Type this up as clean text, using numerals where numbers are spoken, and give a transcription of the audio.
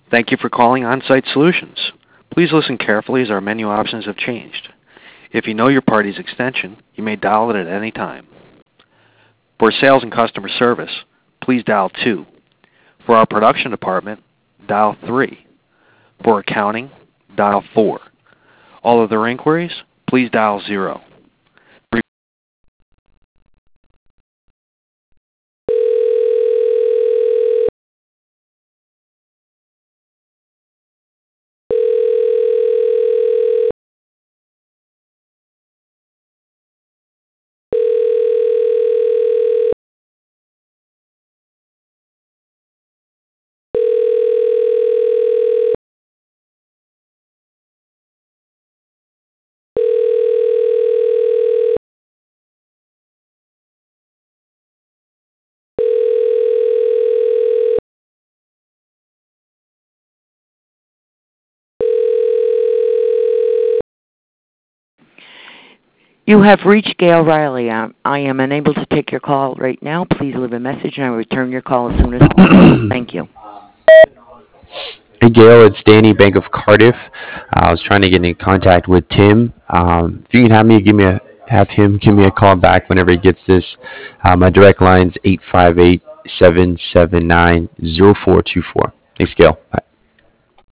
Thank you for calling OnSite Solutions. Please listen carefully as our menu options have changed. If you know your party's extension, you may dial it at any time. For sales and customer service, please dial 2. For our production department, dial 3. For accounting, dial 4. All other inquiries, please dial 0. You have reached Gail Riley. I am unable to take your call right now. Please leave a message and I will return your call as soon as possible. Thank you. Hey Gail, it's Danny, Bank of Cardiff. I was trying to get in contact with Tim. If you can have him give me a call back whenever he gets this. My direct line's 858-779-0424. Thanks, Gail. Bye.